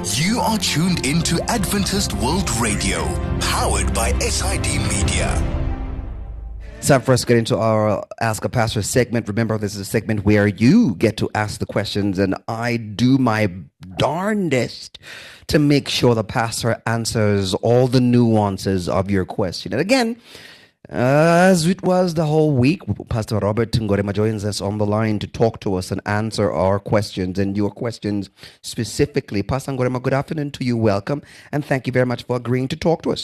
You are tuned into Adventist World Radio, powered by SID Media. It's time for us to get into our Ask a Pastor segment. Remember, this is a segment where you get to ask the questions, and I do my darndest to make sure the pastor answers all the nuances of your question. And again, as it was the whole week, Pastor Robert Ngorema joins us on the line to talk to us and answer our questions and your questions specifically. Pastor Ngorema, good afternoon to you. Welcome, and thank you very much for agreeing to talk to us.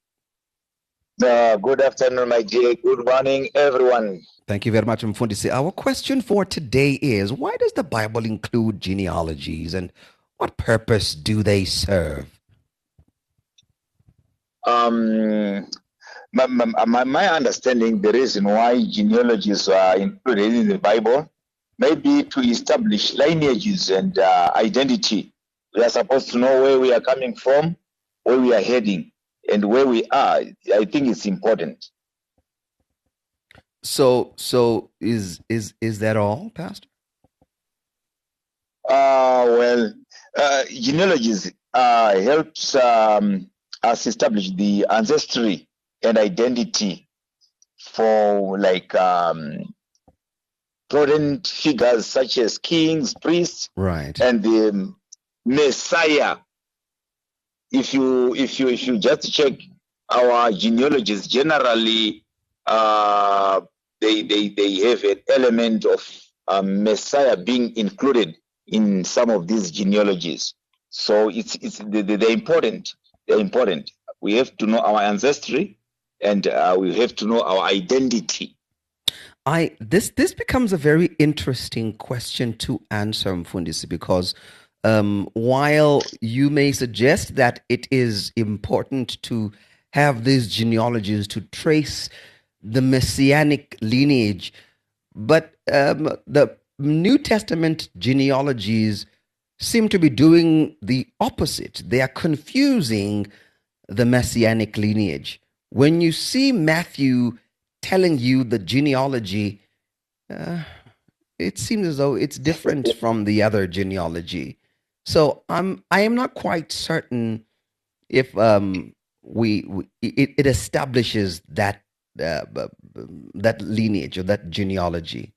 Good afternoon, my dear. Good morning, everyone. Thank you very much, Mfundisi. Our question for today is, why does the Bible include genealogies, and what purpose do they serve? My understanding, the reason why genealogies are included in the Bible may be to establish lineages and identity. We are supposed to know where we are coming from, where we are heading, and where we are. I think it's important. So is that all, Pastor? Genealogies helps us establish the ancestry and identity for prominent figures such as kings, priests, right, and the Messiah. If you just check our genealogies, generally they have an element of Messiah being included in some of these genealogies. So they're important. They're important. We have to know our ancestry, and we have to know our identity. This becomes a very interesting question to answer, Mfundisi, because while you may suggest that it is important to have these genealogies to trace the messianic lineage, but the New Testament genealogies seem to be doing the opposite. They are confusing the messianic lineage. When you see Matthew telling you the genealogy, it seems as though it's different from the other genealogy. So I am not quite certain if it establishes that lineage or that genealogy.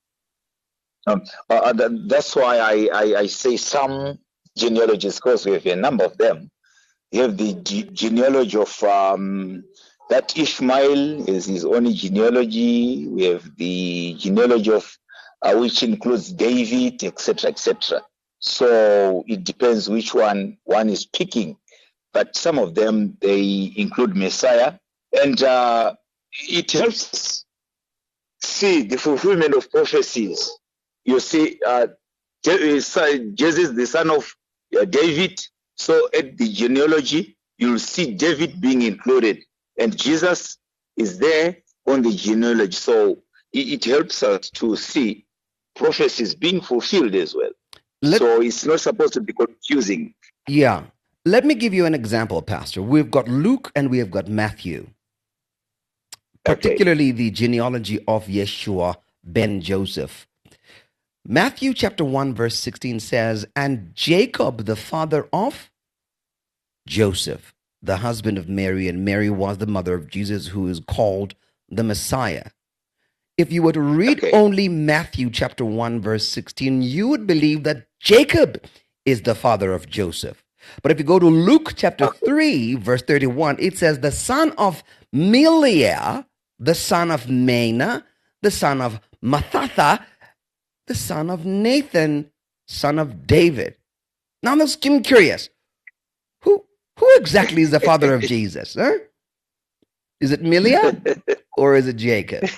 That's why I say some genealogies, because we have a number of them. You have the genealogy of that Ishmael is his own genealogy. We have the genealogy of which includes David, etc., etc. So it depends which one is picking, but some of them, they include Messiah, and it helps us see the fulfillment of prophecies. You see, Jesus, the son of David, so at the genealogy, you'll see David being included, and Jesus is there on the genealogy. So it helps us to see prophecies being fulfilled as well. So it's not supposed to be confusing. Yeah. Let me give you an example, Pastor. We've got Luke and we have got Matthew. Particularly the genealogy of Yeshua ben Joseph. Matthew chapter 1 verse 16 says, and Jacob the father of Joseph, the husband of Mary, and Mary was the mother of Jesus, who is called the Messiah. If you were to read only Matthew chapter 1 verse 16, you would believe that Jacob is the father of Joseph. But if you go to Luke chapter 3 verse 31, it says the son of Meliah, the son of Mena, the son of Mathatha, the son of Nathan, son of David. Now I'm curious. Who exactly is the father of Jesus? Huh? Is it Meliah or is it Jacob?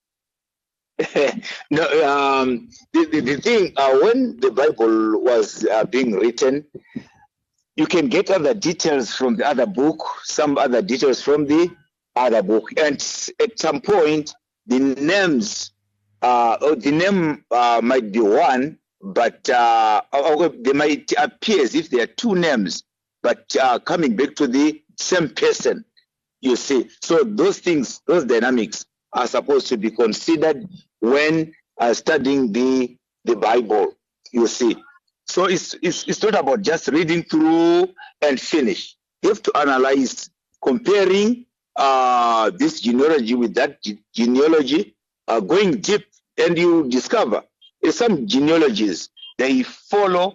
No, the thing, when the Bible was being written, you can get other details from the other book, some other details from the other book. And at some point, the names, the name might be one, but they might appear as if there are two names, but coming back to the same person, you see. So those things, those dynamics are supposed to be considered when studying the Bible, you see. So it's not about just reading through and finish. You have to analyze, comparing this genealogy with that genealogy, going deep, and you discover some genealogies they follow.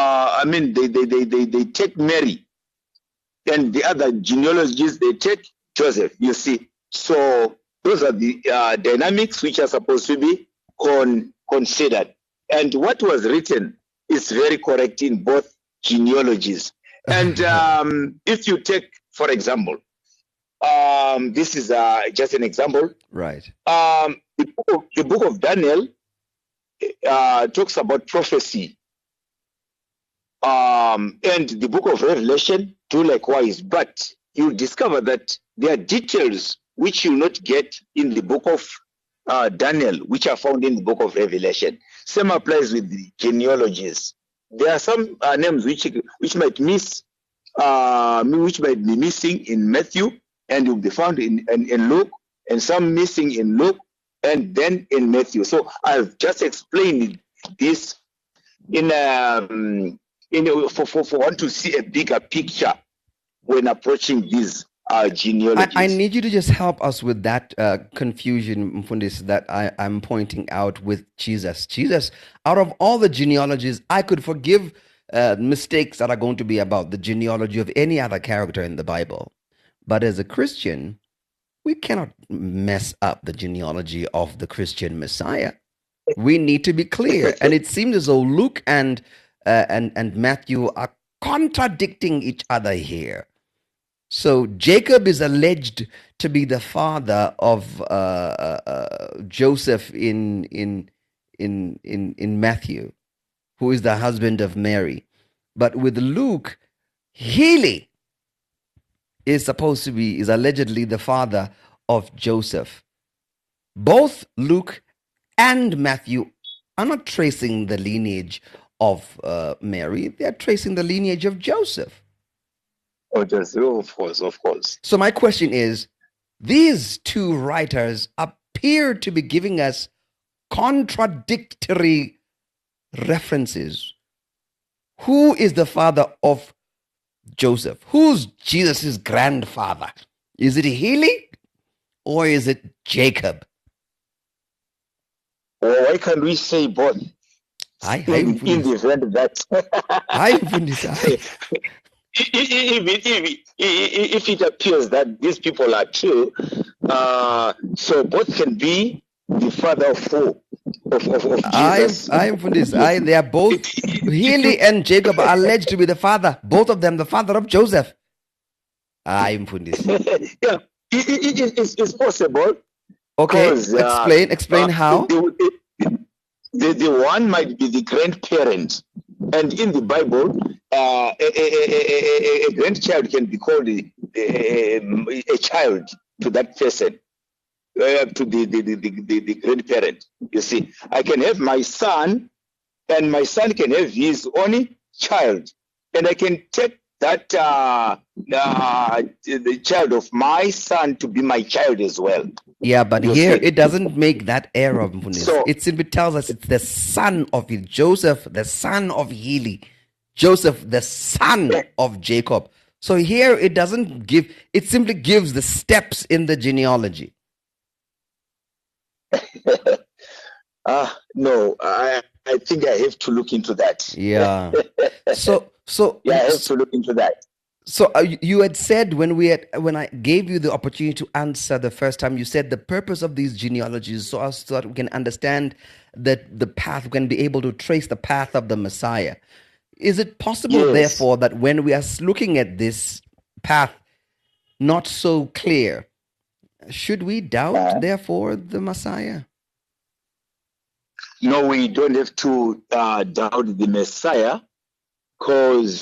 They take Mary, and the other genealogies they take Joseph. You see, so those are the dynamics which are supposed to be considered. And what was written is very correct in both genealogies. And if you take, for example, this is just an example. Right. The book of Daniel talks about prophecy. And the book of Revelation do likewise. But you discover that there are details which you will not get in the book of Daniel, which are found in the book of Revelation. Same applies with the genealogies. There are some names which might be missing in Matthew and will be found in Luke, and some missing in Luke and then in Matthew. So I've just explained this for one to see a bigger picture when approaching these genealogies. I need you to just help us with that confusion, Mfundisi, that I'm pointing out with Jesus. Jesus, out of all the genealogies, I could forgive mistakes that are going to be about the genealogy of any other character in the Bible. But as a Christian, we cannot mess up the genealogy of the Christian Messiah. We need to be clear. And it seems as though Luke and Matthew are contradicting each other here. So Jacob is alleged to be the father of Joseph in Matthew, who is the husband of Mary. But with Luke, Heli is allegedly the father of Joseph. Both Luke and Matthew are not tracing the lineage of Mary; they are tracing the lineage of Joseph. Oh, of course. So my question is, these two writers appear to be giving us contradictory references. Who is the father of Joseph? Who's Jesus' grandfather? Is it Heli or is it Jacob? Well, why can't we say both? In the event that if it appears that these people are true, so both can be the father of who? Of Jesus. They are both, Heli and Jacob are alleged to be the father, both of them the father of Joseph. Yeah, it's possible. Okay, explain how. The one might be the grandparent, and in the Bible, a grandchild can be called a child to that person, to the grandparent. You see, I can have my son, and my son can have his own child, and I can take that the child of my son to be my child as well. Yeah, but here it doesn't make that error. So, it simply tells us it's the son of Joseph, the son of Heli, Joseph, the son of Jacob. So here it doesn't give, it simply gives the steps in the genealogy. No, I think I have to look into that. Yeah. So yeah, I have to look into that. So you had said when I gave you the opportunity to answer the first time, you said the purpose of these genealogies so that we can understand that the path, we can be able to trace the path of the Messiah. Is it possible, therefore, that when we are looking at this path not so clear, should we doubt, therefore, the Messiah? No, we don't have to doubt the Messiah, because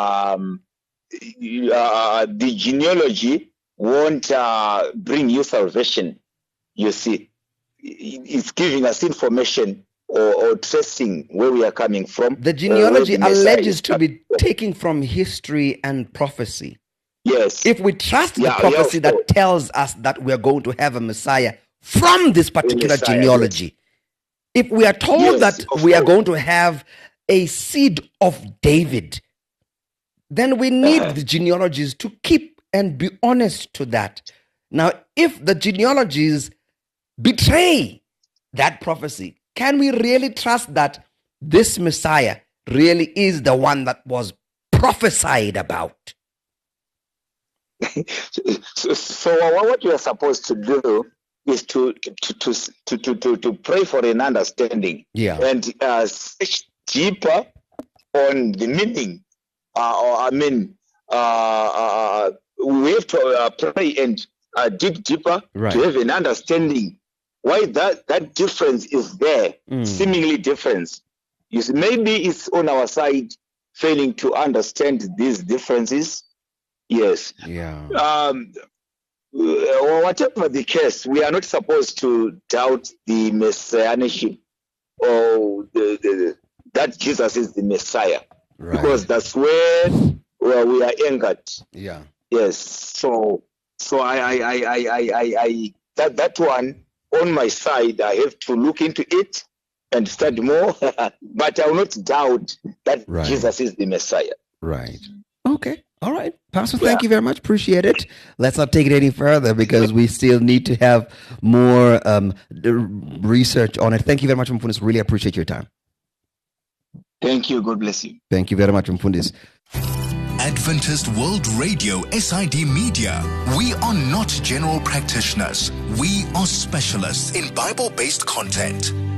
the genealogy won't bring you salvation. You see, it's giving us information or tracing where we are coming from. The genealogy alleges to be taken from history and prophecy. Yes. If we trust the prophecy that tells us that we are going to have a Messiah from this particular genealogy, if we are told that we are going to have a seed of David, then we need the genealogies to keep and be honest to that. Now, if the genealogies betray that prophecy, can we really trust that this Messiah really is the one that was prophesied about? So what you are supposed to do is to pray for an understanding, and search deeper on the meaning. We have to pray and dig deeper to have an understanding why that difference is there, seemingly difference. You see, maybe it's on our side failing to understand these differences. Yes. Yeah. Whatever the case, we are not supposed to doubt the messianship or that Jesus is the Messiah, because that's where we are anchored. Yeah. Yes. So I that one on my side, I have to look into it and study more, but I will not doubt that Jesus is the Messiah. Right. Okay. All right. Pastor, thank you very much. Appreciate it. Let's not take it any further because we still need to have more research on it. Thank you very much, Mfundis. Really appreciate your time. Thank you. God bless you. Thank you very much, Mfundis. Adventist World Radio, SID Media. We are not general practitioners. We are specialists in Bible-based content.